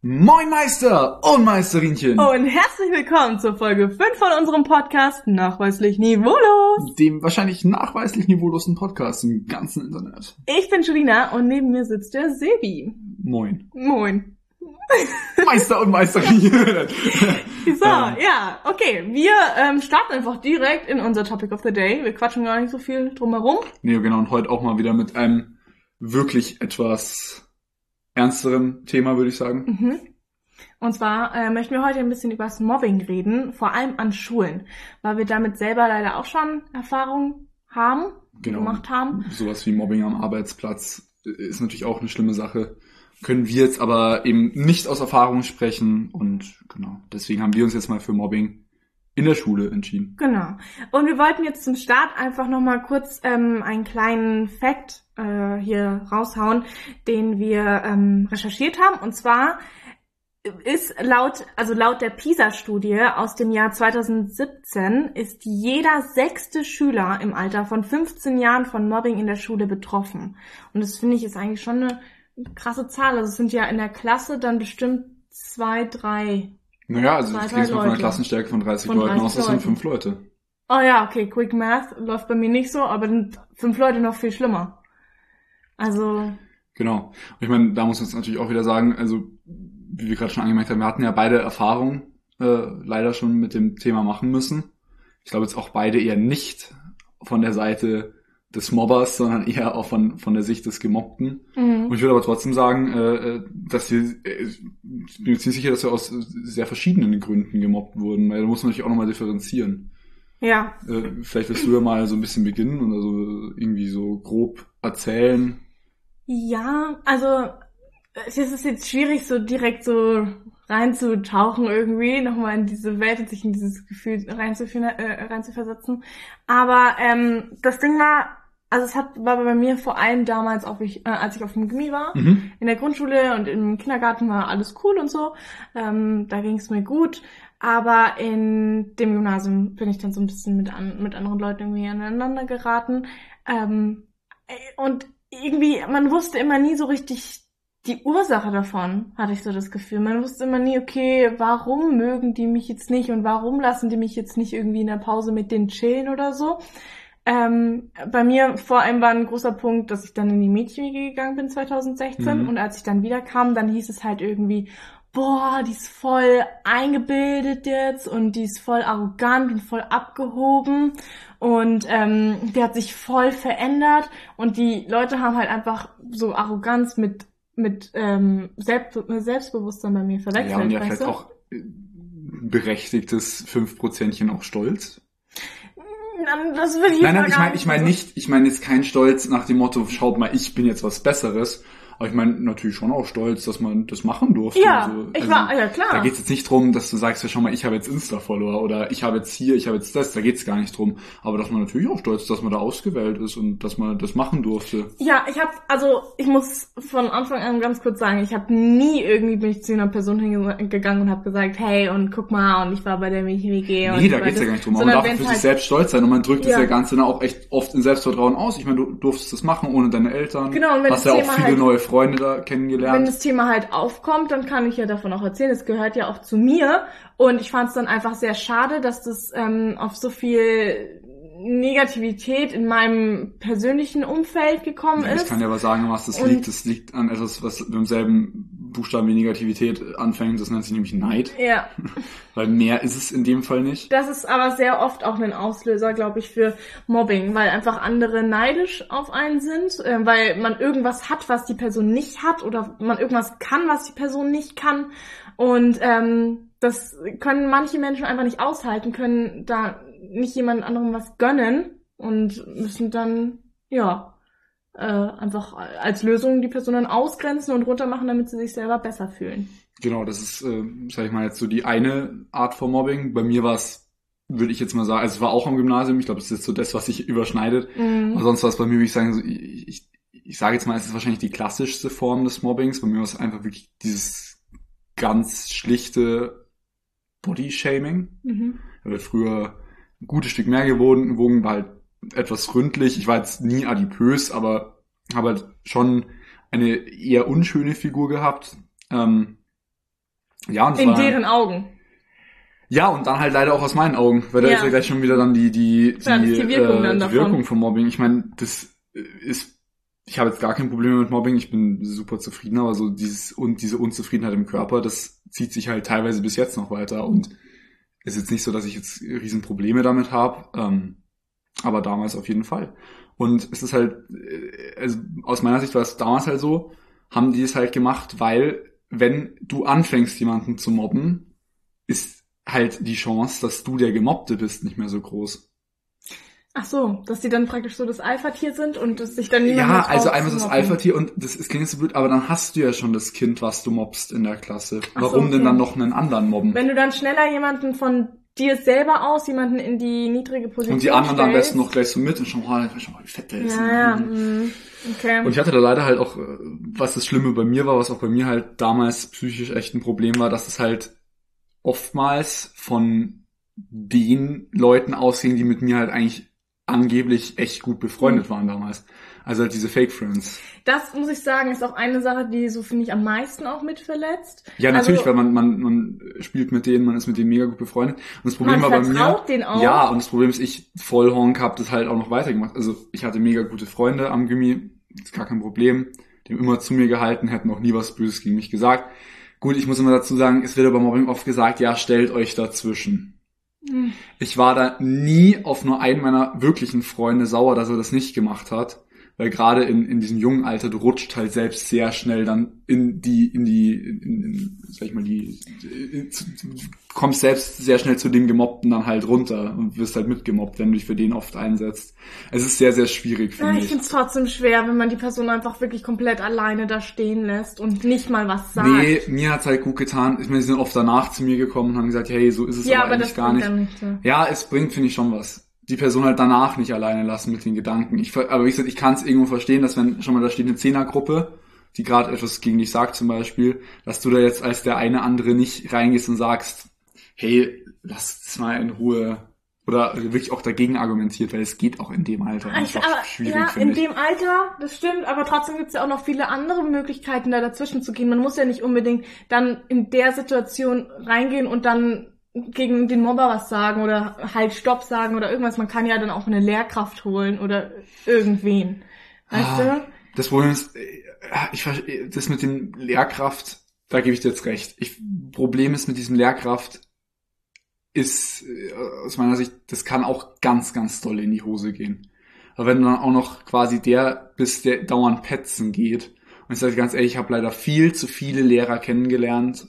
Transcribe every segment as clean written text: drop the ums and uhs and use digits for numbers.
Moin Meister und Meisterinchen! Und herzlich willkommen zur Folge 5 von unserem Podcast Nachweislich Niveaulos. Dem wahrscheinlich nachweislich niveaulosen Podcast im ganzen Internet. Ich bin Julina und neben mir sitzt der Sebi. Moin. Moin. Meister und Meisterinchen! So, ja, okay. Wir starten einfach direkt in unser Topic of the Day. Wir quatschen gar nicht so viel drumherum. Nee, genau, und heute auch mal wieder mit einem wirklich etwas ernsterem Thema, würde ich sagen. Und zwar möchten wir heute ein bisschen über das Mobbing reden, vor allem an Schulen, weil wir damit selber leider auch schon Erfahrungen gemacht haben. Sowas wie Mobbing am Arbeitsplatz ist natürlich auch eine schlimme Sache. Können wir jetzt aber eben nicht aus Erfahrung sprechen und genau, deswegen haben wir uns jetzt mal für Mobbing in der Schule entschieden. Genau. Und wir wollten jetzt zum Start einfach nochmal kurz einen kleinen Fact hier raushauen, den wir recherchiert haben. Und zwar ist laut der PISA-Studie aus dem Jahr 2017 ist jeder 6. Schüler im Alter von 15 Jahren von Mobbing in der Schule betroffen. Und das finde ich ist eigentlich schon eine krasse Zahl. Also es sind ja in der Klasse dann bestimmt 2, 3. Naja, also ich gehe jetzt mal von einer Klassenstärke von 30 Leuten aus, das sind 5 Leute. Oh ja, okay, Quick Math läuft bei mir nicht so, aber sind 5 Leute noch viel schlimmer. Also... Genau. Und ich meine, da muss man jetzt natürlich auch wieder sagen, also wie wir gerade schon angemerkt haben, wir hatten ja beide Erfahrungen leider schon mit dem Thema machen müssen. Ich glaube jetzt auch beide eher nicht von der Seite des Mobbers, sondern eher auch von der Sicht des Gemobbten. Und ich würde aber trotzdem sagen, dass wir, ich bin mir ziemlich sicher, dass wir aus sehr verschiedenen Gründen gemobbt wurden, weil da muss man natürlich auch nochmal differenzieren. Ja. Vielleicht willst du ja mal so ein bisschen beginnen und also irgendwie so grob erzählen. Ja, also es ist jetzt schwierig, so direkt so reinzutauchen irgendwie, nochmal in diese Welt und sich in dieses Gefühl reinzuversetzen. Aber das Ding war, also war bei mir vor allem damals, als ich auf dem Gymi war, in der Grundschule und im Kindergarten war alles cool und so. Da ging es mir gut. Aber in dem Gymnasium bin ich dann so ein bisschen mit anderen Leuten irgendwie aneinander geraten. Und irgendwie, man wusste immer nie so richtig die Ursache davon, hatte ich so das Gefühl. Man wusste immer nie, okay, warum mögen die mich jetzt nicht und warum lassen die mich jetzt nicht irgendwie in der Pause mit denen chillen oder so. Bei mir vor allem war ein großer Punkt, dass ich dann in die Mädchen-WG gegangen bin 2016 und als ich dann wieder kam, dann hieß es halt irgendwie, boah, die ist voll eingebildet jetzt und die ist voll arrogant und voll abgehoben und die hat sich voll verändert und die Leute haben halt einfach so Arroganz mit Selbstbewusstsein bei mir verwechselt. Ja, und ja vielleicht auch berechtigtes 5%chen auch Stolz. Das will ich Nein, ich meine jetzt kein Stolz nach dem Motto, schaut mal, ich bin jetzt was Besseres. Aber ich meine natürlich schon auch stolz, dass man das machen durfte. Ja, ja klar. Da geht's jetzt nicht drum, dass du sagst, ja schau mal, ich habe jetzt Insta-Follower oder ich habe jetzt das, da geht's gar nicht drum. Aber dass man natürlich auch stolz ist, dass man da ausgewählt ist und dass man das machen durfte. Ja, ich muss von Anfang an ganz kurz sagen, bin ich zu einer Person hingegangen und habe gesagt, hey und guck mal und ich war bei der Mädchen-WG. Nee, da geht's ja gar nicht drum. Man darf für sich selbst stolz sein und man drückt das ja Ganze dann auch echt oft in Selbstvertrauen aus. Ich meine, du durftest das machen ohne deine Eltern. Genau, und wenn hast ja auch viele neue Freunde da kennengelernt. Wenn das Thema halt aufkommt, dann kann ich ja davon auch erzählen. Es gehört ja auch zu mir. Und ich fand es dann einfach sehr schade, dass das auf so viel Negativität in meinem persönlichen Umfeld gekommen ist. Ich kann dir aber sagen, was das liegt. Das liegt an etwas, was mit demselben Buchstaben wie Negativität anfängt. Das nennt sich nämlich Neid. Ja. Weil mehr ist es in dem Fall nicht. Das ist aber sehr oft auch ein Auslöser, glaube ich, für Mobbing, weil einfach andere neidisch auf einen sind, weil man irgendwas hat, was die Person nicht hat oder man irgendwas kann, was die Person nicht kann. Und das können manche Menschen einfach nicht aushalten, können da nicht jemand anderem was gönnen und müssen dann, einfach als Lösung die Person dann ausgrenzen und runtermachen, damit sie sich selber besser fühlen. Genau, das ist, sag ich mal, jetzt so die eine Art von Mobbing. Bei mir war es, würde ich jetzt mal sagen, also es war auch am Gymnasium, ich glaube, das ist jetzt so das, was sich überschneidet. Aber sonst war es bei mir, würde ich sagen, so, ich sage jetzt mal, es ist wahrscheinlich die klassischste Form des Mobbings. Bei mir war es einfach wirklich dieses ganz schlichte Body-Shaming. Ich habe früher ein gutes Stück mehr gewogen, war halt etwas ründlich. Ich war jetzt nie adipös, aber habe halt schon eine eher unschöne Figur gehabt. Ja, und in deren Augen. Ja, und dann halt leider auch aus meinen Augen, weil da ist ja gleich schon wieder dann die Wirkung von Mobbing. Ich meine, das ist, ich habe jetzt gar kein Problem mit Mobbing, ich bin super zufrieden, aber so diese Unzufriedenheit im Körper, das zieht sich halt teilweise bis jetzt noch weiter und ist jetzt nicht so, dass ich jetzt riesen Probleme damit habe, aber damals auf jeden Fall. Und es ist halt, also aus meiner Sicht war es damals halt so, haben die es halt gemacht, weil wenn du anfängst, jemanden zu mobben, ist halt die Chance, dass du der Gemobbte bist, nicht mehr so groß. Ach so, dass die dann praktisch so das Alpha-Tier sind und dass sich dann niemand mehr Ja, also einmal so das Alpha-Tier und das klingt jetzt so blöd, aber dann hast du ja schon das Kind, was du mobbst in der Klasse. Warum denn dann noch einen anderen mobben? Wenn du dann schneller jemanden von dir selber aus, jemanden in die niedrige Position und die anderen dann am besten noch gleich so mit und schau mal, wie fett der ist. Ja, okay. Und ich hatte da leider halt auch, was das Schlimme bei mir war, was auch bei mir halt damals psychisch echt ein Problem war, dass es halt oftmals von den Leuten ausging, die mit mir halt eigentlich angeblich echt gut befreundet waren damals. Also halt diese Fake Friends. Das, muss ich sagen, ist auch eine Sache, die so, finde ich, am meisten auch mit verletzt. Ja, natürlich, weil man spielt mit denen, man ist mit denen mega gut befreundet. Und das Problem war bei mir, denen auch. ja, und das Problem ist, ich Vollhonk hab das halt auch noch weitergemacht. Also ich hatte mega gute Freunde am Gymi, ist gar kein Problem. Die haben immer zu mir gehalten, hätten auch nie was Böses gegen mich gesagt. Gut, ich muss immer dazu sagen, es wird aber Mobbing oft gesagt, ja, stellt euch dazwischen. Ich war da nie auf nur einen meiner wirklichen Freunde sauer, dass er das nicht gemacht hat. Weil gerade in diesem jungen Alter, du rutscht halt selbst sehr schnell dann kommst selbst sehr schnell zu dem Gemobbten dann halt runter und wirst halt mitgemobbt, wenn du dich für den oft einsetzt. Es ist sehr, sehr schwierig, finde ich. Ich finde es trotzdem schwer, wenn man die Person einfach wirklich komplett alleine da stehen lässt und nicht mal was sagt. Nee, mir hat's halt gut getan. Ich meine, sie sind oft danach zu mir gekommen und haben gesagt, hey, so ist es aber eigentlich gar nicht. Ja, es bringt, finde ich, schon was. Die Person halt danach nicht alleine lassen mit den Gedanken. Aber wie gesagt, ich kann es irgendwo verstehen, dass wenn schon mal da steht eine Zehnergruppe, die gerade etwas gegen dich sagt zum Beispiel, dass du da jetzt als der eine andere nicht reingehst und sagst, hey, lass es mal in Ruhe. Oder wirklich auch dagegen argumentiert, weil es geht auch in dem Alter einfach schwierig, ja, in dem Alter, das stimmt, aber trotzdem gibt's ja auch noch viele andere Möglichkeiten, da dazwischen zu gehen. Man muss ja nicht unbedingt dann in der Situation reingehen und dann gegen den Mobber was sagen oder halt Stopp sagen oder irgendwas. Man kann ja dann auch eine Lehrkraft holen oder irgendwen. Weißt du? Das Problem ist, das mit dem Lehrkraft, da gebe ich dir jetzt recht. Problem ist mit diesem Lehrkraft ist, aus meiner Sicht, das kann auch ganz, ganz doll in die Hose gehen. Aber wenn du dann auch noch quasi der bist, der dauernd petzen geht, und ich sage ganz ehrlich, ich habe leider viel zu viele Lehrer kennengelernt,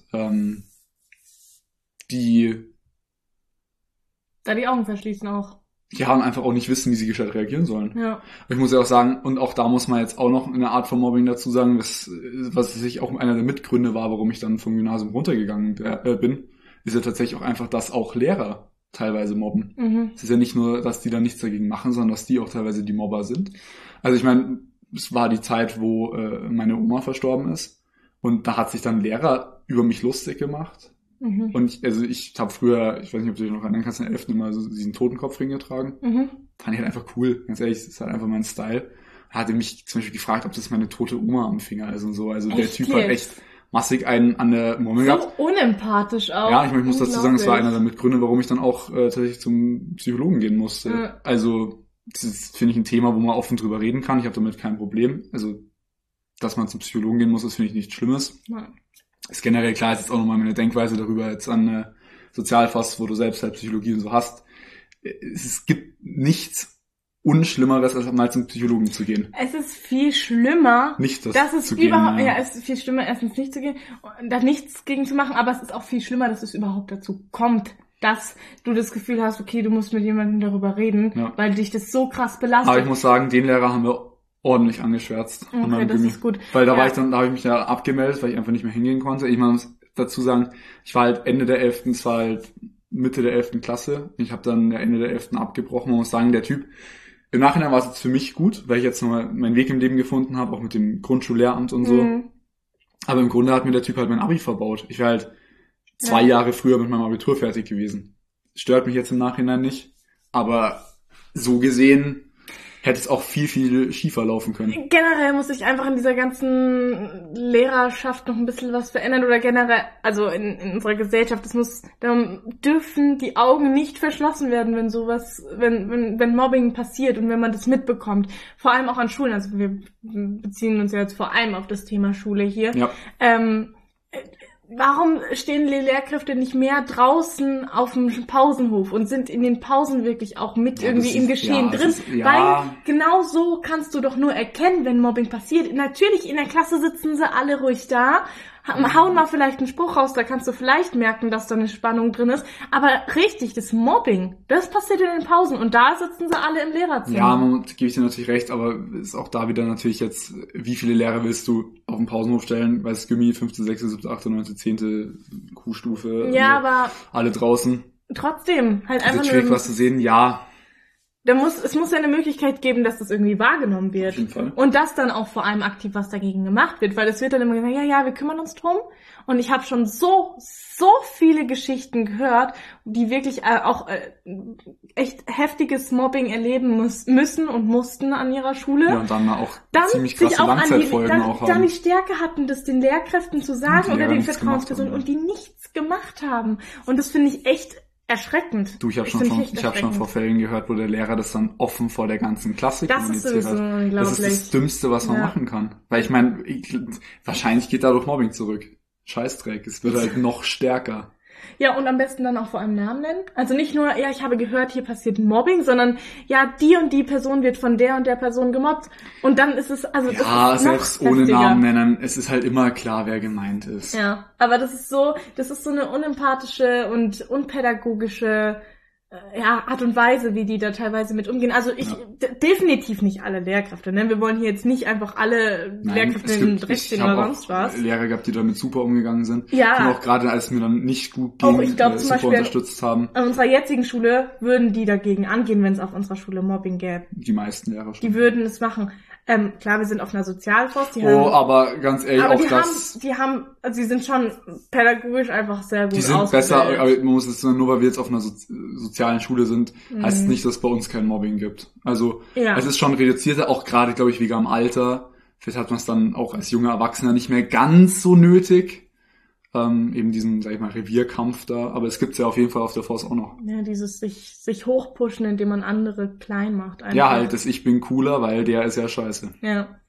die da die Augen verschließen auch. Ja, und einfach auch nicht wissen, wie sie gescheit reagieren sollen. Ja. Ich muss ja auch sagen, und auch da muss man jetzt auch noch eine Art von Mobbing dazu sagen, was sich auch einer der Mitgründe war, warum ich dann vom Gymnasium runtergegangen bin, ist ja tatsächlich auch einfach, dass auch Lehrer teilweise mobben. Es ist ja nicht nur, dass die da nichts dagegen machen, sondern dass die auch teilweise die Mobber sind. Also ich meine, es war die Zeit, wo meine Oma verstorben ist und da hat sich dann Lehrer über mich lustig gemacht. Und ich habe früher, ich weiß nicht, ob du dich noch erinnern kannst, in der 11. immer so diesen Totenkopfring getragen. Fand ich halt einfach cool, ganz ehrlich, das ist halt einfach mein Style. Hatte mich zum Beispiel gefragt, ob das meine tote Oma am Finger ist und so. Also echt, der Typ hat echt massig einen an der Murmel gehabt. So unempathisch auch. Ja, ich muss dazu sagen, es war einer der Mitgründe, warum ich dann auch tatsächlich zum Psychologen gehen musste. Also das ist, finde ich, ein Thema, wo man offen drüber reden kann. Ich habe damit kein Problem. Also, dass man zum Psychologen gehen muss, das finde ich nichts Schlimmes. Ist generell klar, ist jetzt auch nochmal meine Denkweise darüber jetzt an Sozialfach, wo du selbst halt Psychologie und so hast. Es gibt nichts Unschlimmeres, als mal zum Psychologen zu gehen. Es ist viel schlimmer, nicht das zu gehen. Ja, es ist viel schlimmer, erstens nicht zu gehen, da nichts gegen zu machen, aber es ist auch viel schlimmer, dass es überhaupt dazu kommt, dass du das Gefühl hast, okay, du musst mit jemandem darüber reden, weil dich das so krass belastet. Aber ich muss sagen, den Lehrer haben wir ordentlich angeschwärzt. Okay, das ist gut. Weil da habe ich mich ja abgemeldet, weil ich einfach nicht mehr hingehen konnte. Ich muss dazu sagen, ich war halt Ende der 11., es war halt Mitte der 11. Klasse. Ich habe dann Ende der 11. abgebrochen. Man muss sagen, der Typ, im Nachhinein war es jetzt für mich gut, weil ich jetzt nochmal meinen Weg im Leben gefunden habe, auch mit dem Grundschullehramt und so. Aber im Grunde hat mir der Typ halt mein Abi verbaut. Ich wäre halt 2 Jahre früher mit meinem Abitur fertig gewesen. Stört mich jetzt im Nachhinein nicht. Aber so gesehen hätte es auch viel, viel schiefer laufen können. Generell muss sich einfach in dieser ganzen Lehrerschaft noch ein bisschen was verändern oder generell, also in unserer Gesellschaft, da dürfen die Augen nicht verschlossen werden, wenn sowas, wenn Mobbing passiert und wenn man das mitbekommt. Vor allem auch an Schulen, also wir beziehen uns ja jetzt vor allem auf das Thema Schule hier. Ja. Warum stehen die Lehrkräfte nicht mehr draußen auf dem Pausenhof und sind in den Pausen wirklich auch mit irgendwie im Geschehen drin? Weil genau so kannst du doch nur erkennen, wenn Mobbing passiert. Natürlich, in der Klasse sitzen sie alle ruhig da, hauen mal vielleicht einen Spruch raus, da kannst du vielleicht merken, dass da eine Spannung drin ist. Aber richtig, das Mobbing, das passiert in den Pausen und da sitzen sie alle im Lehrerzimmer. Ja, gebe ich dir natürlich recht, aber ist auch da wieder natürlich jetzt, wie viele Lehrer willst du auf den Pausenhof stellen? Weiß Gimmi, 5., 6., 7., 8., 9., 10. Q-Stufe. Ja, aber alle draußen. Trotzdem, halt einfach nur... schwierig, was zu sehen, ja. Es muss ja eine Möglichkeit geben, dass das irgendwie wahrgenommen wird. Auf jeden Fall. Und dass dann auch vor allem aktiv was dagegen gemacht wird, weil es wird dann immer gesagt, ja, wir kümmern uns drum. Und ich habe schon so viele Geschichten gehört, die wirklich auch echt heftiges Mobbing erleben müssen und mussten an ihrer Schule. Ja, und dann auch ziemlich krasse Langzeitfolgen auch haben. Dann die Stärke hatten, das den Lehrkräften zu sagen oder den Vertrauenspersonen und die nichts gemacht haben. Und das finde ich echt erschreckend. Du, ich habe schon vor Fällen gehört, wo der Lehrer das dann offen vor der ganzen Klasse kommuniziert hat. Unglaublich. Das ist das Dümmste, was man machen kann. Weil ich meine, wahrscheinlich geht dadurch Mobbing zurück. Scheißdreck, es wird halt noch stärker. Ja, und am besten dann auch vor allem Namen nennen. Also nicht nur, ja, ich habe gehört, hier passiert Mobbing, sondern ja, die und die Person wird von der und der Person gemobbt. Und dann ist es, also das ist selbst ohne Namen nennen, es ist halt immer klar, wer gemeint ist. Ja, aber das ist so eine unempathische und unpädagogische Art und Weise, wie die da teilweise mit umgehen. Also definitiv nicht alle Lehrkräfte, ne? Wir wollen hier jetzt nicht einfach alle Lehrkräfte in den Dreck stehen oder sonst was. Lehrer gehabt, die damit super umgegangen sind. Ja. Und auch gerade als mir dann nicht gut ging, ich glaub, zum Beispiel unterstützt haben. An unserer jetzigen Schule würden die dagegen angehen, wenn es auf unserer Schule Mobbing gäbe. Die meisten Lehrer schon. Die würden es machen. Klar, wir sind auf einer Sozialforst. Aber ganz ehrlich, aber die sind schon pädagogisch einfach sehr gut ausgebildet. Die sind besser, aber man muss es nur, weil wir jetzt auf einer sozialen Schule sind, heißt es nicht, dass es bei uns kein Mobbing gibt. Also, es ist schon reduzierter, auch gerade, glaube ich, wegen am Alter. Vielleicht hat man es dann auch als junger Erwachsener nicht mehr ganz so nötig. Eben diesen, sag ich mal, Revierkampf da. Aber es gibt's ja auf jeden Fall auf der Force auch noch. Ja, dieses sich hochpushen, indem man andere klein macht. Einfach. Ja, halt, das Ich bin cooler, weil der ist ja scheiße. Ja.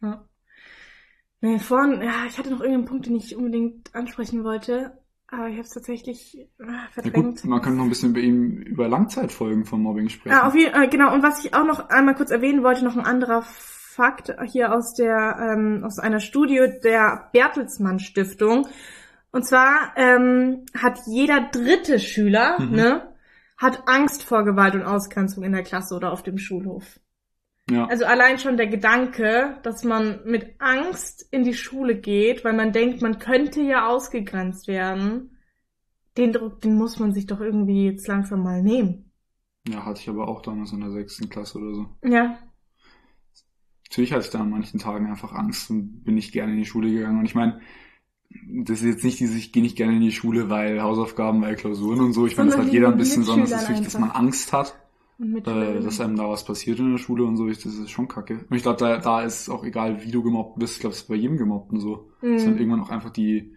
Nee, ich hatte noch irgendeinen Punkt, den ich unbedingt ansprechen wollte. Aber ich habe es tatsächlich verdrängt. Ja gut, man könnte noch ein bisschen über Langzeitfolgen von Mobbing sprechen. Genau. Und was ich auch noch einmal kurz erwähnen wollte, noch ein anderer Fakt hier aus einer Studie der Bertelsmann Stiftung. Und zwar hat jeder 3. Schüler, hat Angst vor Gewalt und Ausgrenzung in der Klasse oder auf dem Schulhof. Ja. Also allein schon der Gedanke, dass man mit Angst in die Schule geht, weil man denkt, man könnte ja ausgegrenzt werden, den Druck, den muss man sich doch irgendwie jetzt langsam mal nehmen. Ja, hatte ich aber auch damals in der 6. Klasse oder so. Ja. Natürlich hatte ich da an manchen Tagen einfach Angst und bin nicht gerne in die Schule gegangen. Und ich meine, das ist jetzt nicht ich gehe nicht gerne in die Schule, weil Hausaufgaben, weil Klausuren und so. Ich meine, das hat jeder ein bisschen, sondern es ist wirklich, dass man Angst hat, dass einem da was passiert in der Schule und so. Das ist schon kacke. Und ich glaube, da ist es auch egal, wie du gemobbt bist. Ich glaube, es ist bei jedem Gemobbten so. Dass dann irgendwann auch einfach die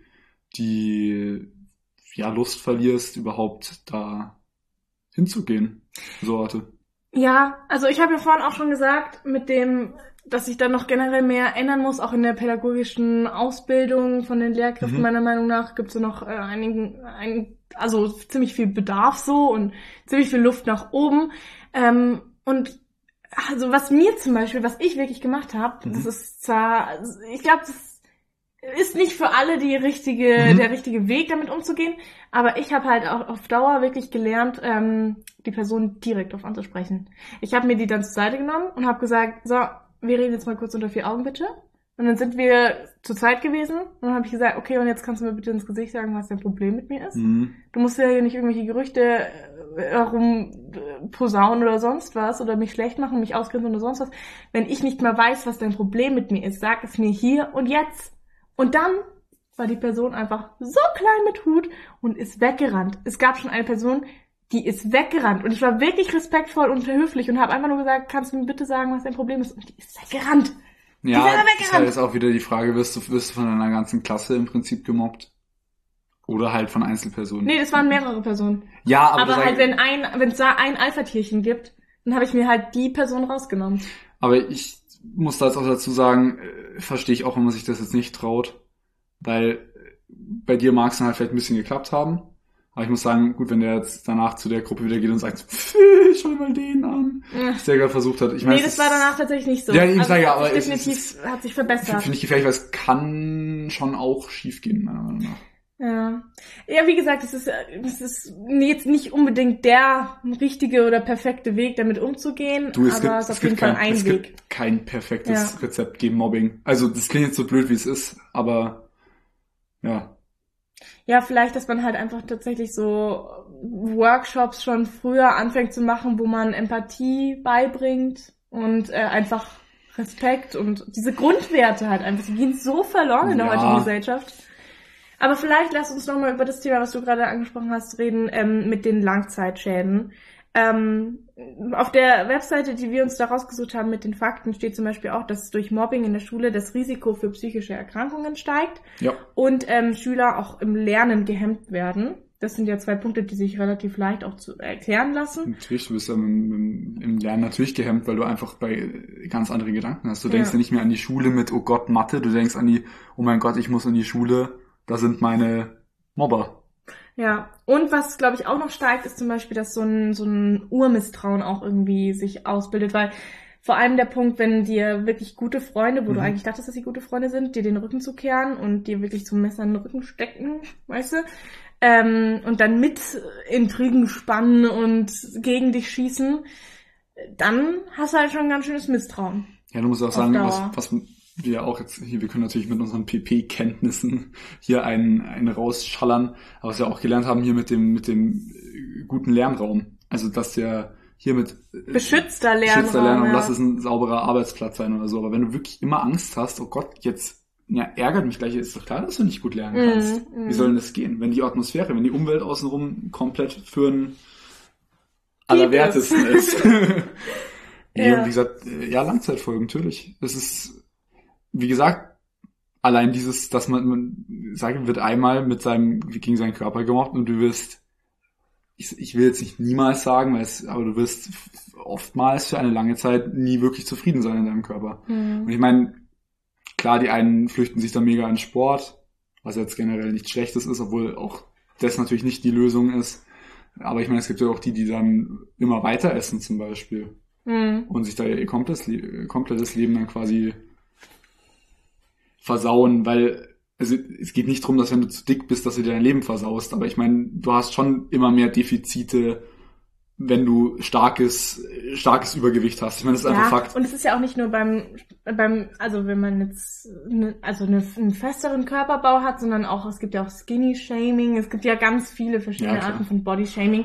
Lust verlierst, überhaupt da hinzugehen. So Orte. Ja, also ich habe ja vorhin auch schon gesagt, mit dem, dass sich da noch generell mehr ändern muss, auch in der pädagogischen Ausbildung von den Lehrkräften, meiner Meinung nach, gibt es ja noch also ziemlich viel Bedarf so und ziemlich viel Luft nach oben. Und also was ich wirklich gemacht habe, das ist zwar, ich glaube, das ist nicht für alle der richtige Weg, damit umzugehen, aber ich habe halt auch auf Dauer wirklich gelernt, die Person direkt auf anzusprechen. Ich habe mir die dann zur Seite genommen und habe gesagt, so, wir reden jetzt mal kurz unter 4 Augen, bitte. Und dann sind wir zur Zeit gewesen und dann habe ich gesagt, okay, und jetzt kannst du mir bitte ins Gesicht sagen, was dein Problem mit mir ist. Du musst ja hier nicht irgendwelche Gerüchte posaunen oder sonst was oder mich schlecht machen, mich ausgrenzen oder sonst was. Wenn ich nicht mal weiß, was dein Problem mit mir ist, sag es mir hier und jetzt. Und dann war die Person einfach so klein mit Hut und ist weggerannt. Es gab schon eine Person, die ist weggerannt. Und ich war wirklich respektvoll und höflich und habe einfach nur gesagt, kannst du mir bitte sagen, was dein Problem ist? Und die ist weggerannt. Ja, das ist halt jetzt auch wieder die Frage, wirst du von deiner ganzen Klasse im Prinzip gemobbt? Oder halt von Einzelpersonen? Nee, das waren mehrere Personen. Ja, aber halt, wenn es da ein Alpha-Tierchen gibt, dann habe ich mir halt die Person rausgenommen. Aber ich muss da jetzt auch dazu sagen, verstehe ich auch, wenn man sich das jetzt nicht traut. Weil bei dir mag es dann halt vielleicht ein bisschen geklappt haben. Aber ich muss sagen, gut, wenn der jetzt danach zu der Gruppe wieder geht und sagt, schau mal den an, was der gerade versucht hat. Ich meine, das war danach tatsächlich nicht so. Ja, ich sage ja, aber definitiv hat sich verbessert. Finde ich gefährlich, weil es kann schon auch schief gehen, meiner Meinung nach. Ja, wie gesagt, das ist jetzt nicht unbedingt der richtige oder perfekte Weg, damit umzugehen, aber es ist auf jeden Fall ein Weg. Es gibt kein perfektes Rezept gegen Mobbing. Also das klingt jetzt so blöd, wie es ist, aber ja. Ja, vielleicht, dass man halt einfach tatsächlich so Workshops schon früher anfängt zu machen, wo man Empathie beibringt und einfach Respekt und diese Grundwerte halt einfach, die gehen so verloren in der heutigen Gesellschaft. Aber vielleicht lass uns nochmal über das Thema, was du gerade angesprochen hast, reden, mit den Langzeitschäden. Auf der Webseite, die wir uns da rausgesucht haben mit den Fakten, steht zum Beispiel auch, dass durch Mobbing in der Schule das Risiko für psychische Erkrankungen steigt und Schüler auch im Lernen gehemmt werden. Das sind ja 2 Punkte, die sich relativ leicht auch zu erklären lassen. Natürlich, du bist ja im Lernen natürlich gehemmt, weil du einfach ganz andere Gedanken hast. Du denkst ja nicht mehr an die Schule mit, oh Gott, Mathe, du denkst an die, oh mein Gott, ich muss in die Schule, da sind meine Mobber. Ja, und was, glaube ich, auch noch steigt, ist zum Beispiel, dass so ein Urmisstrauen auch irgendwie sich ausbildet, weil vor allem der Punkt, wenn dir wirklich gute Freunde, wo du eigentlich dachtest, dass sie gute Freunde sind, dir den Rücken zu kehren und dir wirklich zum Messer in den Rücken stecken, weißt du, und dann mit Intrigen spannen und gegen dich schießen, dann hast du halt schon ein ganz schönes Misstrauen. Ja, du musst auch sagen, was wir auch jetzt hier, wir können natürlich mit unseren PP-Kenntnissen hier einen rausschallern, aber was wir auch gelernt haben hier mit dem guten Lernraum. Also, dass der hier mit beschützter Lernraum und lass es ein sauberer Arbeitsplatz sein oder so. Aber wenn du wirklich immer Angst hast, oh Gott, jetzt ärgert mich gleich, ist doch klar, dass du nicht gut lernen kannst. Wie soll denn das gehen? Wenn die Atmosphäre, wenn die Umwelt außenrum komplett für einen Allerwertesten ist. Nee, und wie gesagt, Langzeitfolgen, natürlich. Das ist, wie gesagt, allein dieses, dass man sagt, wird einmal gegen seinen Körper gemobbt und du wirst, ich will jetzt nicht niemals sagen, aber du wirst oftmals für eine lange Zeit nie wirklich zufrieden sein in deinem Körper. Und ich meine, klar, die einen flüchten sich da mega in Sport, was jetzt generell nichts Schlechtes ist, obwohl auch das natürlich nicht die Lösung ist. Aber ich meine, es gibt ja auch die dann immer weiter essen zum Beispiel. Und sich da ihr komplettes Leben dann quasi versauen, weil also es geht nicht darum, dass wenn du zu dick bist, dass du dir dein Leben versaust, aber ich meine, du hast schon immer mehr Defizite, wenn du starkes Übergewicht hast. Ich meine, das ist einfach Fakt. Und es ist ja auch nicht nur also wenn man jetzt einen festeren Körperbau hat, sondern auch, es gibt ja auch Skinny-Shaming, es gibt ja ganz viele verschiedene Arten von Body-Shaming.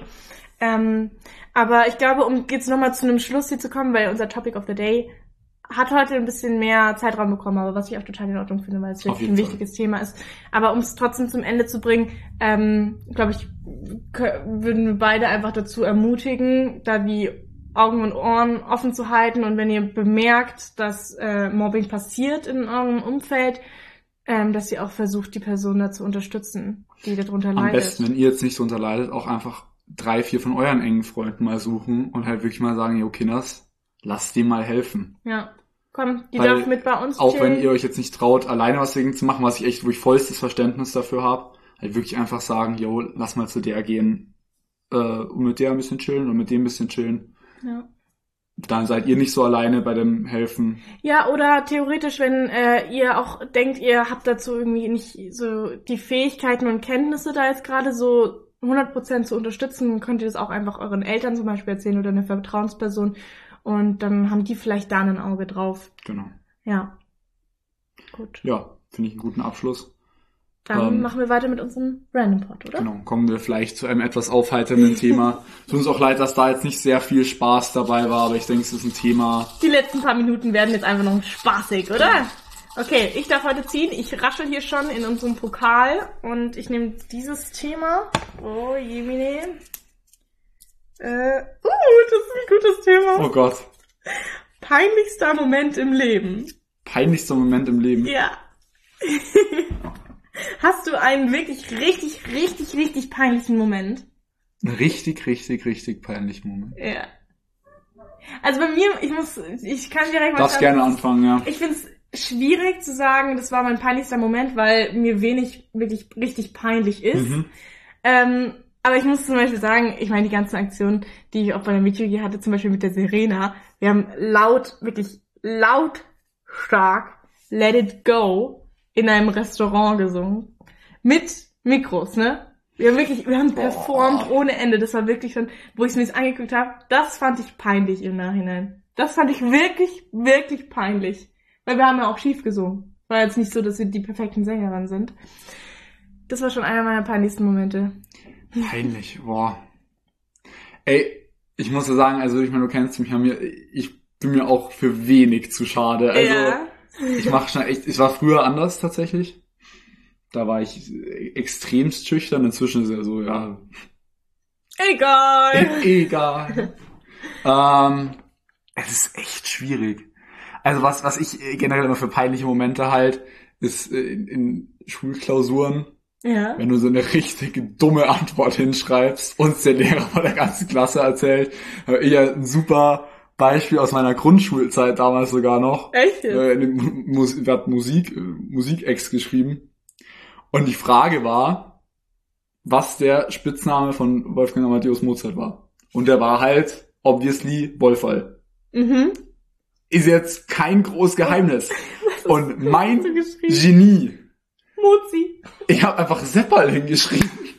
Aber ich glaube, um jetzt nochmal zu einem Schluss hier zu kommen, weil unser Topic of the Day hat heute ein bisschen mehr Zeitraum bekommen, aber was ich auch total in Ordnung finde, weil es wirklich ein wichtiges Thema ist. Aber um es trotzdem zum Ende zu bringen, glaube ich, würden wir beide einfach dazu ermutigen, da die Augen und Ohren offen zu halten und wenn ihr bemerkt, dass Mobbing passiert in eurem Umfeld, dass ihr auch versucht, die Person da zu unterstützen, die darunter leidet. Am besten, wenn ihr jetzt nicht darunter leidet, auch einfach 3, 4 von euren engen Freunden mal suchen und halt wirklich mal sagen, jo Kinders, lasst dem mal helfen. Ja, komm, die darf mit bei uns auch chillen. Wenn ihr euch jetzt nicht traut, alleine was dagegen zu machen, wo ich vollstes Verständnis dafür habe, halt wirklich einfach sagen, jo, lass mal zu der gehen und mit der ein bisschen chillen und mit dem ein bisschen chillen. Ja. Dann seid ihr nicht so alleine bei dem Helfen. Ja, oder theoretisch, wenn ihr auch denkt, ihr habt dazu irgendwie nicht so die Fähigkeiten und Kenntnisse da jetzt gerade so 100% zu unterstützen, könnt ihr das auch einfach euren Eltern zum Beispiel erzählen oder eine Vertrauensperson. Und dann haben die vielleicht da ein Auge drauf. Genau. Ja. Gut. Ja, finde ich einen guten Abschluss. Dann machen wir weiter mit unserem Random Pod, oder? Genau, kommen wir vielleicht zu einem etwas aufheiternden Thema. Tut uns auch leid, dass da jetzt nicht sehr viel Spaß dabei war, aber ich denke, es ist ein Thema. Die letzten paar Minuten werden jetzt einfach noch spaßig, oder? Ja. Okay, ich darf heute ziehen. Ich raschel hier schon in unserem Pokal und ich nehme dieses Thema. Oh, Jemine. Das ist ein gutes Thema. Oh Gott. Peinlichster Moment im Leben. Peinlichster Moment im Leben? Ja. Hast du einen wirklich richtig peinlichen Moment? Ein richtig peinlichen Moment. Ja. Also bei mir, ich kann direkt mal Darfst gerne anfangen, ja. Ich finde es schwierig zu sagen, das war mein peinlichster Moment, weil mir wenig wirklich richtig peinlich ist. Aber ich muss zum Beispiel sagen, ich meine, die ganzen Aktionen, die ich auch bei der Meet-G hatte, zum Beispiel mit der Serena, wir haben wirklich lautstark Let It Go in einem Restaurant gesungen. Mit Mikros, ne? Wir haben performt ohne Ende. Das war wirklich schon, wo ich es mir jetzt angeguckt habe, das fand ich peinlich im Nachhinein. Das fand ich wirklich peinlich. Weil wir haben ja auch schief gesungen. War jetzt nicht so, dass wir die perfekten Sängerinnen sind. Das war schon einer meiner peinlichsten Momente. Peinlich, boah. Ey, ich muss ja sagen, also ich meine, du kennst mich, ich bin mir auch für wenig zu schade. Also ja. Ich mache schon echt, es war früher anders tatsächlich. Da war ich extremst schüchtern, inzwischen ist ja so, ja. Egal. Es ist echt schwierig. Also was ich generell immer für peinliche Momente halt, ist in Schulklausuren, ja. Wenn du so eine richtig dumme Antwort hinschreibst und der Lehrer von der ganzen Klasse erzählt. Ich ja ein super Beispiel aus meiner Grundschulzeit damals sogar noch. Echt? Wir hatten Musik-Ex geschrieben. Und die Frage war, was der Spitzname von Wolfgang Amadeus Mozart war. Und der war halt, obviously, Wolferl. Ist jetzt kein großes Geheimnis. Und mein Genie. Mozi. Ich habe einfach Seppal hingeschrieben. Nicht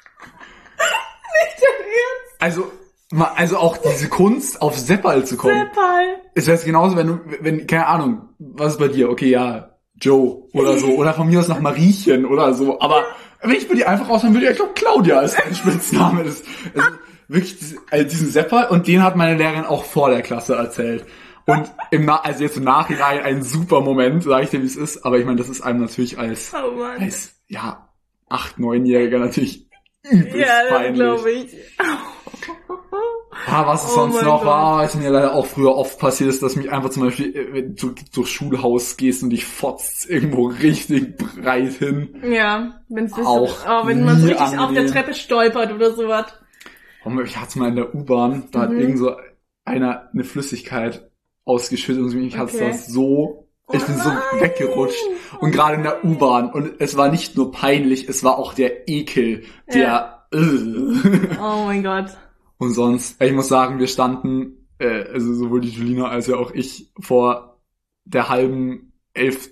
dein Ernst? Also auch diese Kunst, auf Seppal zu kommen. Seppal. Es wäre genauso, wenn, keine Ahnung, was ist bei dir? Okay, ja, Joe oder so. Oder von mir aus nach Mariechen oder so. Aber wenn ich mir die einfach raus, dann würde ich glaube Claudia als dein Spitzname. Also wirklich diesen Seppal, und den hat meine Lehrerin auch vor der Klasse erzählt. Und jetzt im Nachhinein ein super Moment, sage ich dir, wie es ist. Aber ich meine, das ist einem natürlich als 8-, 9-Jähriger natürlich übelst peinlich. Ja, glaube ich. Was es sonst noch war, was mir leider auch früher oft passiert ist, dass mich einfach zum Beispiel, wenn du durchs Schulhaus gehst und dich fotzt irgendwo richtig breit hin. Ja, wenn man so richtig angenehm auf der Treppe stolpert oder sowas. Ich hatte es mal in der U-Bahn, da hat irgend so eine Flüssigkeit ausgeschüttet und ich hatte das so, ich bin so weggerutscht und gerade in der U-Bahn, und es war nicht nur peinlich, es war auch der Ekel, Oh mein Gott. Und sonst, ich muss sagen, wir standen, also sowohl die Julina als ja auch ich, vor der halben 11.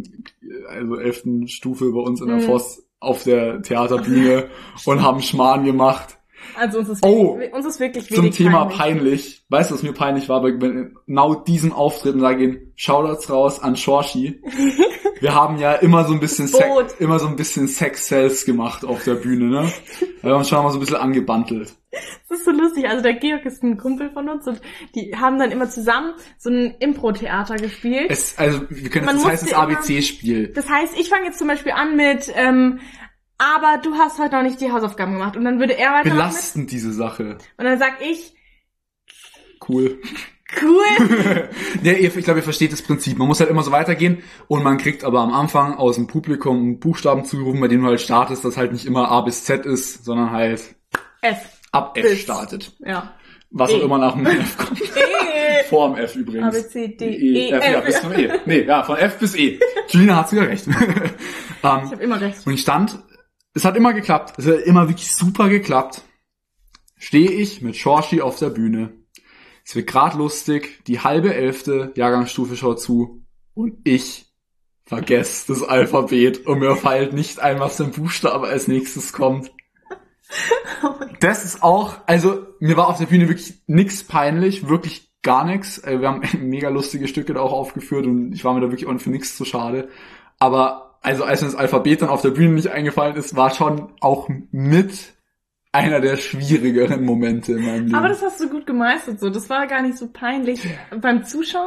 Stufe bei uns in der Voss auf der Theaterbühne und haben Schmarrn gemacht. Also uns ist wirklich zum Thema peinlich. Weißt du, was mir peinlich war? Bei genau diesem Auftritt, und da gehen Shoutouts raus an Shorshi. Wir haben ja immer so ein bisschen Sex-Sales gemacht auf der Bühne, ne? Wir haben uns schon mal so ein bisschen angebandelt. Das ist so lustig. Also der Georg ist ein Kumpel von uns und die haben dann immer zusammen so ein Impro-Theater gespielt. Das heißt das ABC-Spiel. Das heißt, ich fange jetzt zum Beispiel an mit aber du hast heute noch nicht die Hausaufgaben gemacht. Und dann würde er weitermachen. Belastend, diese Sache. Und dann sag ich, cool. Ja, ich glaube, ihr versteht das Prinzip. Man muss halt immer so weitergehen und man kriegt aber am Anfang aus dem Publikum Buchstaben zugerufen, bei denen du halt startest, das halt nicht immer A bis Z ist, sondern halt ab F startet. Ja. Was auch immer nach dem F kommt. Vor dem F übrigens. A, B, C, D, E, F. Ja, bis zum E. Nee, ja, von F bis E. Julina hat sogar recht. Ich habe immer recht. Und ich stand, es hat immer geklappt. Es hat immer wirklich super geklappt. Stehe ich mit Shorshi auf der Bühne. Es wird gerade lustig. Die halbe 11. Jahrgangsstufe schaut zu. Und ich vergesse das Alphabet. Und mir fällt nicht ein, was für ein Buchstabe als nächstes kommt. Das ist auch, also mir war auf der Bühne wirklich nix peinlich. Wirklich gar nichts. Wir haben mega lustige Stücke da auch aufgeführt. Und ich war mir da wirklich auch für nichts zu schade. Aber also als mir das Alphabet dann auf der Bühne nicht eingefallen ist, war schon auch mit einer der schwierigeren Momente in meinem Leben. Aber das hast du gut gemeistert, so. Das war gar nicht so peinlich beim Zuschauen.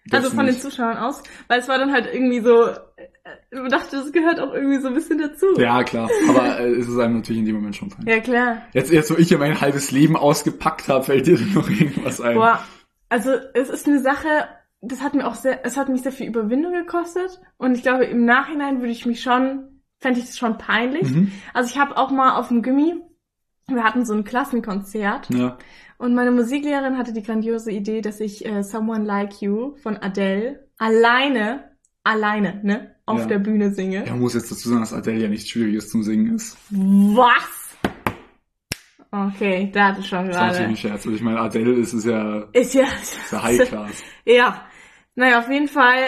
Also von den Zuschauern aus, weil es war dann halt irgendwie so, man dachte, das gehört auch irgendwie so ein bisschen dazu. Ja, klar, aber es ist einem natürlich in dem Moment schon peinlich. Ja, klar. Jetzt wo ich ja mein halbes Leben ausgepackt habe, fällt dir noch irgendwas ein? Boah, also es ist eine Sache, es hat mich sehr viel Überwindung gekostet und ich glaube, im Nachhinein fände ich das schon peinlich. Also ich habe auch mal auf dem Gymi, wir hatten so ein Klassenkonzert. Ja. Und meine Musiklehrerin hatte die grandiose Idee, dass ich Someone Like You von Adele alleine, ne, auf der Bühne singe. Ja, muss jetzt dazu sagen, dass Adele ja nichts Schwieriges zum Singen ist. Was? Okay, da hatte ich schon Das war gerade. natürlich ein Scherz. Also ich meine, Adele ist ja High Class. Ja. Naja, auf jeden Fall,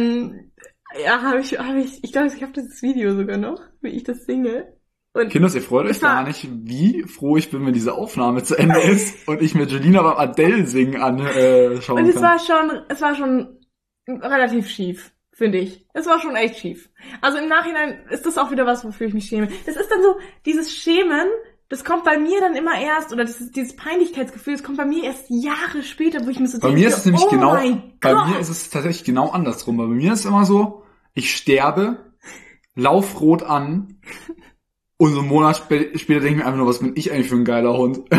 ich glaube, ich habe dieses Video sogar noch, wie ich das singe. Und Kinders, ihr freut euch gar nicht, wie froh ich bin, wenn diese Aufnahme zu Ende ist und ich mir Julina beim Adele singen anschauen kann. Und es war schon relativ schief, finde ich. Es war schon echt schief. Also im Nachhinein ist das auch wieder was, wofür ich mich schäme. Das ist dann so, dieses Schämen, das kommt bei mir dann immer erst, oder dieses Peinlichkeitsgefühl, das kommt bei mir erst Jahre später, wo ich mir so denke, bei mir ist es nämlich bei mir ist es tatsächlich genau andersrum. Weil bei mir ist es immer so, ich sterbe, lauf rot an, und so einen Monat später denke ich mir einfach nur, was bin ich eigentlich für ein geiler Hund? Ich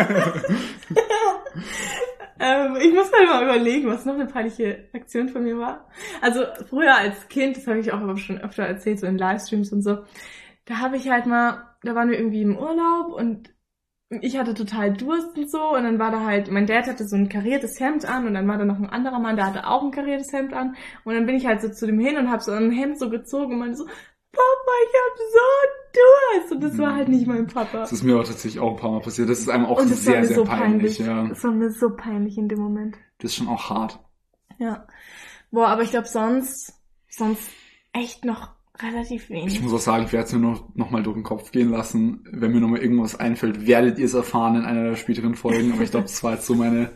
muss halt mal überlegen, was noch eine peinliche Aktion von mir war. Also früher als Kind, das habe ich auch schon öfter erzählt, so in Livestreams und so, da waren wir irgendwie im Urlaub und ich hatte total Durst und so und dann war da halt, mein Dad hatte so ein kariertes Hemd an und dann war da noch ein anderer Mann, der hatte auch ein kariertes Hemd an und dann bin ich halt so zu dem hin und habe so ein Hemd so gezogen und meinte so, Papa, ich hab so Durst. Und das war halt nicht mein Papa. Das ist mir aber tatsächlich auch ein paar Mal passiert. Das ist einem auch und das sehr, war mir sehr so peinlich. Ja. Das war mir so peinlich in dem Moment. Das ist schon auch hart. Ja. Boah, aber ich glaube sonst echt noch relativ wenig. Ich muss auch sagen, ich werde es mir noch mal durch den Kopf gehen lassen. Wenn mir noch mal irgendwas einfällt, werdet ihr es erfahren in einer der späteren Folgen. Aber ich glaube, das war jetzt so meine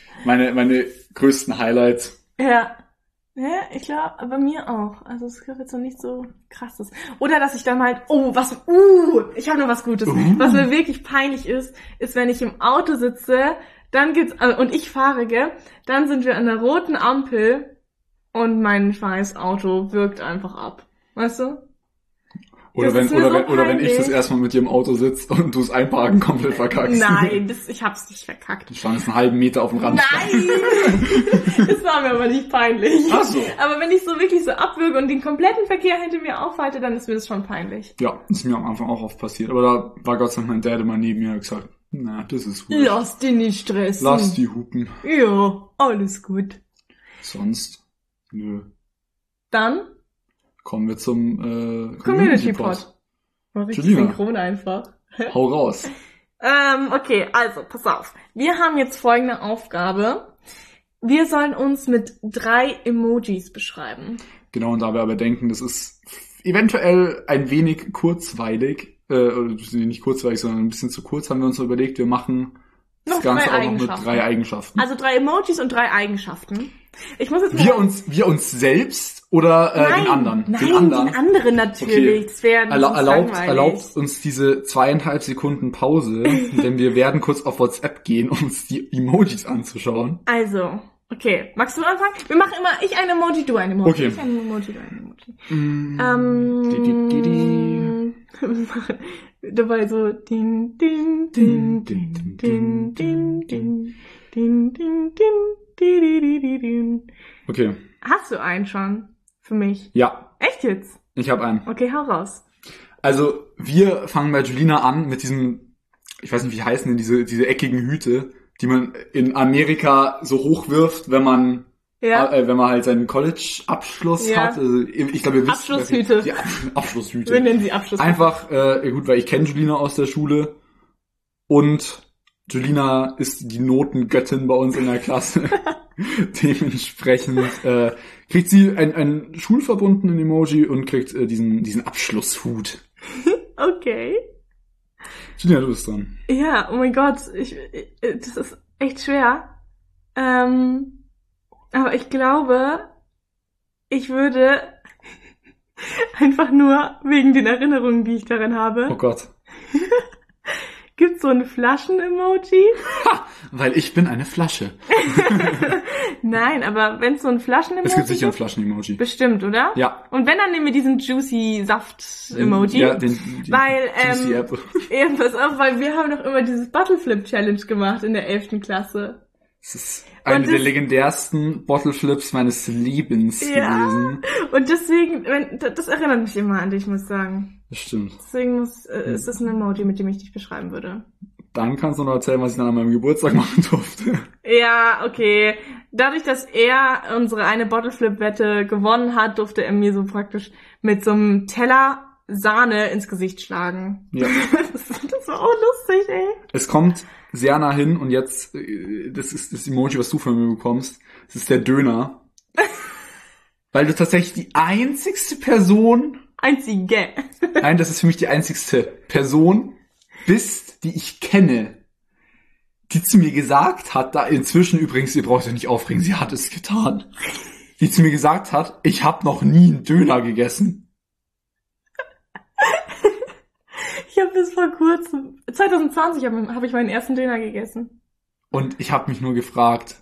größten Highlights. Ja. Ja, ich glaube, bei mir auch. Also es gab jetzt noch nicht so krasses. Oder dass ich dann halt, ich habe noch was Gutes. Was mir wirklich peinlich ist, wenn ich im Auto sitze, dann und ich fahre, gell, dann sind wir an der roten Ampel und mein scheiß Auto wirkt einfach ab. Weißt du? Oder wenn ich das erstmal mit dir im Auto sitze und du das Einparken komplett verkackst. Nein, ich hab's nicht verkackt. Du standest einen halben Meter auf dem Rand. Nein! Das war mir aber nicht peinlich. Ach so. Aber wenn ich so wirklich so abwürge und den kompletten Verkehr hinter mir aufhalte, dann ist mir das schon peinlich. Ja, ist mir am Anfang auch oft passiert. Aber da war Gott sei Dank mein Dad immer neben mir und hat gesagt, na, das ist gut. Lass die nicht stressen. Lass die hupen. Ja, alles gut. Sonst, nö. Dann kommen wir zum Community Pod. War richtig Julina. synchron einfach. Hau raus. Okay, also, pass auf. Wir haben jetzt folgende Aufgabe. Wir sollen uns mit 3 Emojis beschreiben. Genau, und da wir aber denken, das ist eventuell ein wenig kurzweilig, nicht kurzweilig, sondern ein bisschen zu kurz, haben wir uns so überlegt, wir machen das Ganze auch noch mit 3 Eigenschaften. Also 3 Emojis und 3 Eigenschaften. Ich muss jetzt wir uns selbst oder den anderen? Nein, den anderen natürlich. Okay. Das wäre Erlaubt uns diese 2,5 Sekunden Pause, denn wir werden kurz auf WhatsApp gehen, um uns die Emojis anzuschauen. Also, okay. Magst du anfangen? Wir machen immer ich ein Emoji, du ein Emoji. Okay. Ich ein Emoji, du ein Emoji. Dabei so ding, ding, ding, ding, ding, ding, ding, ding, ding, ding. Okay. Hast du einen schon für mich? Ja. Echt jetzt? Ich habe einen. Okay, hau raus. Also, wir fangen bei Julina an mit diesem, ich weiß nicht, wie heißen denn diese eckigen Hüte, die man in Amerika so hochwirft, wenn man halt seinen College-Abschluss hat. Also, ich glaube, ihr wisst, Abschlusshüte. Die Abschlusshüte. Wir nennen sie Abschlusshüte. Einfach, gut, weil ich kenne Julina aus der Schule und Julina ist die Notengöttin bei uns in der Klasse. Dementsprechend kriegt sie einen schulverbundenen Emoji und kriegt diesen Abschlusshut. Okay. Julina, du bist dran. Ja, oh mein Gott, das ist echt schwer. Aber ich glaube, ich würde einfach nur wegen den Erinnerungen, die ich daran habe. Oh Gott. Gibt gibt so ein Flaschen-Emoji. Ha, weil ich bin eine Flasche. Nein, aber wenn es so ein Flaschen-Emoji Es gibt sicher ein Flaschen-Emoji. Bestimmt, oder? Ja. Und wenn, dann nehmen wir diesen Juicy-Saft-Emoji. Ja, den weil, Juicy Apple. ja, pass auf, weil wir haben doch immer dieses Bottle-Flip-Challenge gemacht in der 11. Klasse. Das ist eine der legendärsten Bottle Flips meines Lebens gewesen. Und deswegen, das erinnert mich immer an dich, muss ich sagen. Das stimmt. Deswegen ist das ein Emoji, mit dem ich dich beschreiben würde. Dann kannst du noch erzählen, was ich dann an meinem Geburtstag machen durfte. Ja, okay. Dadurch, dass er unsere eine Bottle Flip-Wette gewonnen hat, durfte er mir so praktisch mit so einem Teller Sahne ins Gesicht schlagen. Ja. Das war auch lustig, ey. Es kommt sehr nah hin und jetzt, das ist das Emoji, was du von mir bekommst. Das ist der Döner. Weil du tatsächlich die einzigste Person... Nein, das ist für mich die einzigste Person bist, die ich kenne, die zu mir gesagt hat, da inzwischen übrigens, ihr braucht euch nicht aufregen, sie hat es getan, die zu mir gesagt hat, ich habe noch nie einen Döner gegessen. Ich habe bis vor kurzem, 2020 hab ich meinen ersten Döner gegessen. Und ich habe mich nur gefragt,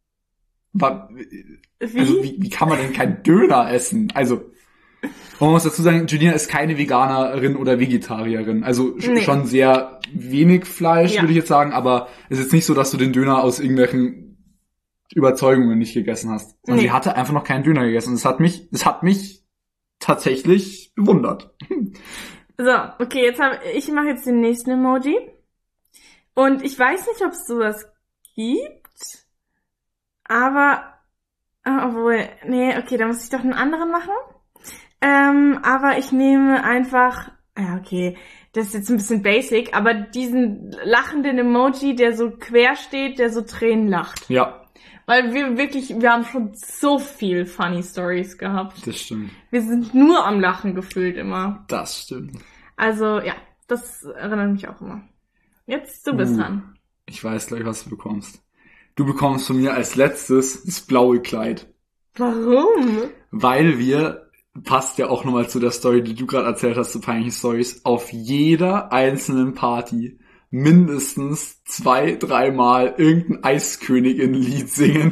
wie kann man denn keinen Döner essen? Also, man muss dazu sagen, Julina ist keine Veganerin oder Vegetarierin. Also schon sehr wenig Fleisch, würde ich jetzt sagen, aber es ist jetzt nicht so, dass du den Döner aus irgendwelchen Überzeugungen nicht gegessen hast. Sondern sie hatte einfach noch keinen Döner gegessen. Und es hat mich tatsächlich bewundert. So, okay, ich mache jetzt den nächsten Emoji. Und ich weiß nicht, ob es sowas gibt, aber, obwohl, nee, okay, da muss ich doch einen anderen machen. Aber ich nehme einfach, ja, okay, das ist jetzt ein bisschen basic, aber diesen lachenden Emoji, der so quer steht, der so Tränen lacht. Ja. Weil wir haben schon so viel funny Stories gehabt. Das stimmt. Wir sind nur am Lachen gefühlt immer. Das stimmt. Also, ja, das erinnert mich auch immer. Jetzt, du bist dran. Ich weiß gleich, was du bekommst. Du bekommst von mir als letztes das blaue Kleid. Warum? Weil wir, passt ja auch nochmal zu der Story, die du gerade erzählt hast, zu peinlichen Stories, auf jeder einzelnen Party mindestens 2-3 Mal irgendein Eiskönigin-Lied singen.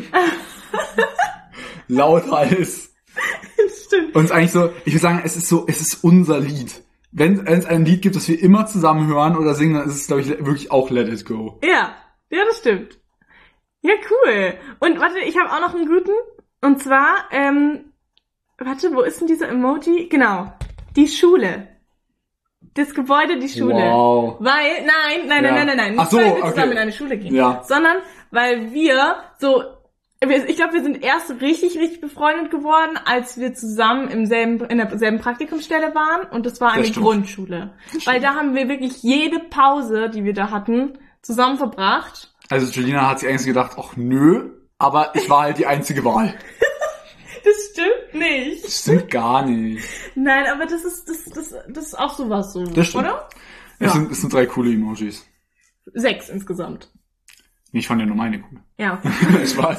Laut Hals. Stimmt. Und es ist eigentlich so, ich würde sagen, es ist unser Lied. Wenn es ein Lied gibt, das wir immer zusammen hören oder singen, dann ist es, glaube ich, wirklich auch Let It Go. Ja, das stimmt. Ja, cool. Und warte, ich habe auch noch einen guten. Und zwar, warte, wo ist denn dieser Emoji? Genau, die Schule. Das Gebäude, die Schule. Wow. Weil, nein. Nicht, Ach so, weil wir okay. zusammen in eine Schule gehen. Ja. Sondern, weil wir so, ich glaube, wir sind erst richtig befreundet geworden, als wir zusammen in derselben Praktikumsstelle waren. Und das war eine Grundschule. Weil da haben wir wirklich jede Pause, die wir da hatten, zusammen verbracht. Also Julina hat sich eigentlich gedacht, ach nö, aber ich war halt die einzige Wahl. Das stimmt nicht. Das stimmt gar nicht. Nein, aber das ist auch sowas so, das stimmt. Oder? Es sind 3 coole Emojis. 6 insgesamt. Ich fand ja nur meine cool. Ja, okay. Spaß.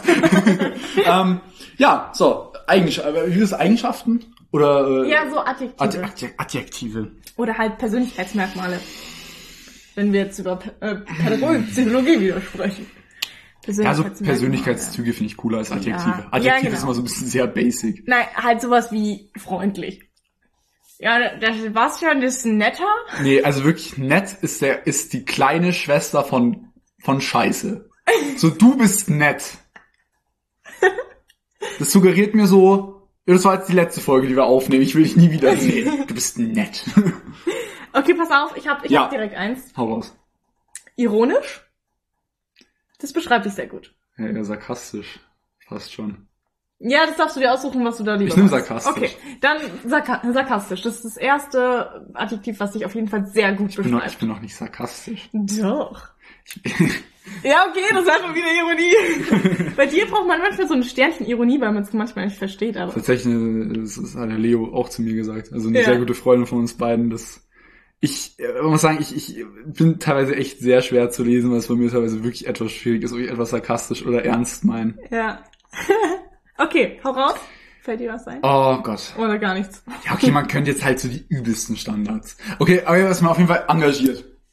Ja, so, Eigenschaften. Wie ist das, Eigenschaften? Oder, ja, so Adjektive. Adjektive. Oder halt Persönlichkeitsmerkmale. Wenn wir jetzt über Pädagogik, Psychologie wieder sprechen. Ja, so Persönlichkeitszüge finde ich cooler als Adjektive. Ja. Adjektive Genau. ist immer so ein bisschen sehr basic. Nein, halt sowas wie freundlich. Ja, der Sebastian ist netter. Nee, also wirklich nett ist die kleine Schwester von Scheiße. So, du bist nett. Das suggeriert mir so, das war jetzt die letzte Folge, die wir aufnehmen. Ich will dich nie wieder sehen. Du bist nett. Okay, pass auf, ich hab direkt eins. Hau raus. Ironisch? Das beschreibt dich sehr gut. Ja, sarkastisch. Fast schon. Ja, das darfst du dir aussuchen, was du da lieber Ich nehme machst. sarkastisch. Okay, dann sarkastisch. Das ist das erste Adjektiv, was dich auf jeden Fall sehr gut beschreibt. Ich bin noch nicht sarkastisch. Doch. Ja, okay, das ist einfach wieder Ironie. Bei dir braucht man manchmal so ein Sternchen Ironie, weil man es manchmal nicht versteht. Aber tatsächlich, das hat der Leo auch zu mir gesagt. Also eine sehr gute Freundin von uns beiden. Ich muss sagen, ich bin teilweise echt sehr schwer zu lesen, weil es bei mir teilweise wirklich etwas schwierig ist, ob ich etwas sarkastisch oder ernst meine. Ja. Okay, hau raus. Fällt dir was ein? Oh Gott. Oder gar nichts. Ja, okay, man könnte jetzt halt so die übelsten Standards. Okay, aber was man auf jeden Fall engagiert.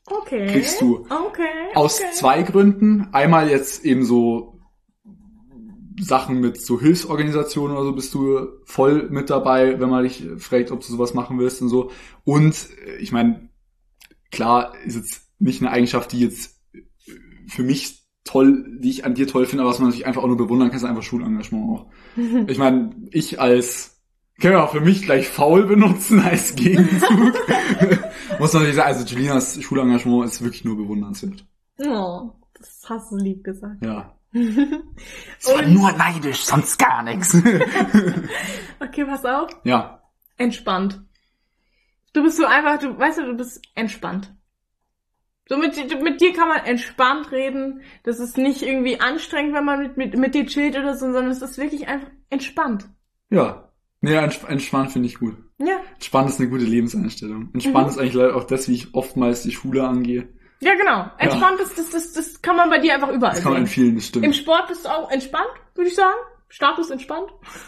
Okay. Kriegst du. Okay. Aus 2 Gründen. Einmal jetzt eben so Sachen mit so Hilfsorganisationen oder so bist du voll mit dabei, wenn man dich fragt, ob du sowas machen willst und so. Und ich meine, klar ist jetzt nicht eine Eigenschaft, die jetzt für mich toll, die ich an dir toll finde, aber was man sich einfach auch nur bewundern kann, ist einfach Schulengagement auch. Ich meine, kann ja auch für mich gleich faul benutzen als Gegenzug. Muss man natürlich sagen, also Julinas Schulengagement ist wirklich nur bewundernswert. Oh, das hast du lieb gesagt. Ja. Es war nur neidisch, sonst gar nichts. Okay, pass auf. Ja. Entspannt. Du bist so einfach, du bist entspannt. So mit dir kann man entspannt reden. Das ist nicht irgendwie anstrengend, wenn man mit dir chillt oder so, sondern es ist wirklich einfach entspannt. Ja. Nee, entspannt finde ich gut. Ja. Entspannt ist eine gute Lebenseinstellung. Entspannt ist eigentlich leider auch das, wie ich oftmals die Schule angehe. Ja, genau. Entspannt ist, das kann man bei dir einfach überall Das kann man sehen. empfehlen, das stimmt. Im Sport bist du auch entspannt, würde ich sagen. Status entspannt.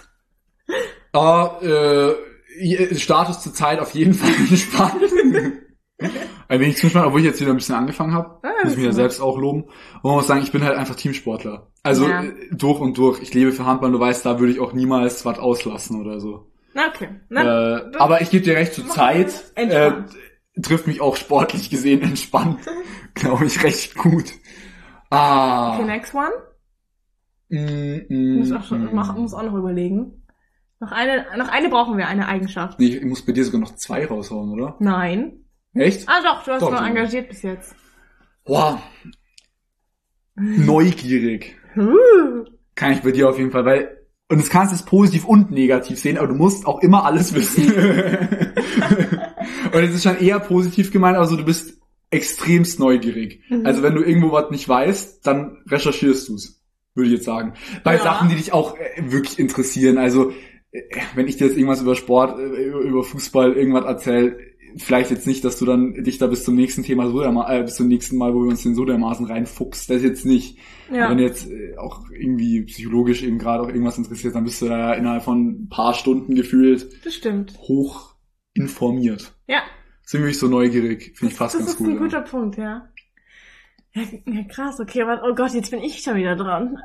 Status zur Zeit auf jeden Fall entspannt. Ein wenig zu entspannt, obwohl ich jetzt wieder ein bisschen angefangen habe. Muss ich mir ja selbst auch loben. Und man muss sagen, ich bin halt einfach Teamsportler. Also durch und durch. Ich lebe für Handball, du weißt, da würde ich auch niemals was auslassen oder so. Okay. Aber ich gebe dir recht, zur Zeit trifft mich auch sportlich gesehen entspannt. Glaube ich, recht gut. Okay, next one. Muss auch noch überlegen. Noch eine brauchen wir, eine Eigenschaft. Nee, ich muss bei dir sogar noch 2 raushauen, oder? Nein. Echt? Ah doch, du hast nur engagiert bis jetzt. Boah. Neugierig. Kann ich bei dir auf jeden Fall, und das kannst du jetzt positiv und negativ sehen, aber du musst auch immer alles wissen. Und es ist schon eher positiv gemeint, also du bist extremst neugierig. Also wenn du irgendwo was nicht weißt, dann recherchierst du's, würde ich jetzt sagen. Bei Sachen, die dich auch wirklich interessieren. Also wenn ich dir jetzt irgendwas über Sport, über Fußball, irgendwas erzähle, vielleicht jetzt nicht, dass du dann dich da bis zum nächsten Thema bis zum nächsten Mal, wo wir uns den so dermaßen reinfuchst, das jetzt nicht. Ja. Wenn jetzt auch irgendwie psychologisch eben gerade auch irgendwas interessiert, dann bist du da innerhalb von ein paar Stunden gefühlt das stimmt. Hoch informiert. Ja. Ziemlich so neugierig, finde ich fast ganz gut. Das ist ein guter Punkt, ja. Ja, krass, okay, aber oh Gott, jetzt bin ich schon wieder dran.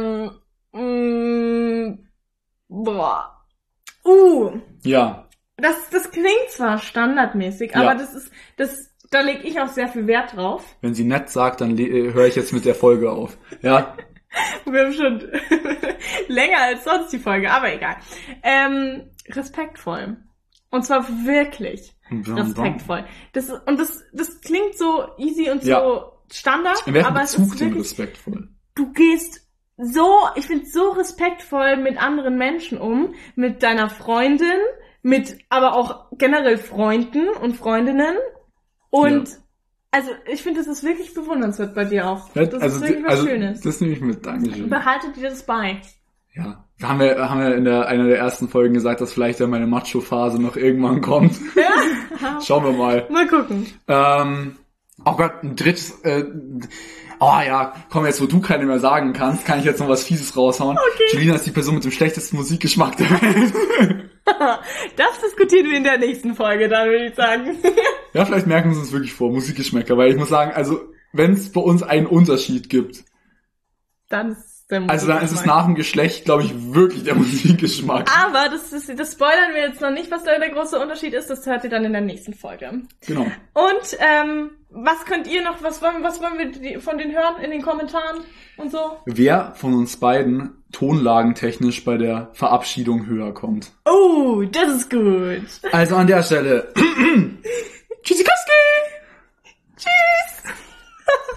Ja. Das klingt zwar standardmäßig, aber da lege ich auch sehr viel Wert drauf. Wenn sie nett sagt, dann höre ich jetzt mit der Folge auf. Ja. Wir haben schon länger als sonst die Folge, aber egal. Respektvoll. Und zwar wirklich respektvoll. Das klingt so easy und so Standard, aber es ist wirklich respektvoll. Du gehst ich finde so respektvoll mit anderen Menschen mit deiner Freundin, aber auch generell Freunden und Freundinnen. Und also ich finde, das ist wirklich bewundernswert bei dir auch. Das ist wirklich was Schönes. Das nehme ich mit, Dankeschön. Behaltet dir das bei. Ja, haben wir in einer der ersten Folgen gesagt, dass vielleicht ja meine Macho-Phase noch irgendwann kommt. Ja. Schauen wir mal. Mal gucken. Oh Gott, ein drittes, komm, jetzt wo du keine mehr sagen kannst, kann ich jetzt noch was Fieses raushauen. Okay. Julina ist die Person mit dem schlechtesten Musikgeschmack der Welt. Das diskutieren wir in der nächsten Folge, dann würde ich sagen. Ja, vielleicht merken wir uns wirklich vor, Musikgeschmäcker, weil ich muss sagen, also, wenn es bei uns einen Unterschied gibt, dann ist es nach dem Geschlecht, glaube ich, wirklich der Musikgeschmack. Aber das spoilern wir jetzt noch nicht, was da der große Unterschied ist, das hört ihr dann in der nächsten Folge. Genau. Und, was könnt ihr noch, was wollen wir von denen hören in den Kommentaren und so? Wer von uns beiden tonlagentechnisch bei der Verabschiedung höher kommt. Oh, das ist gut. Also an der Stelle. Tschüssikowski!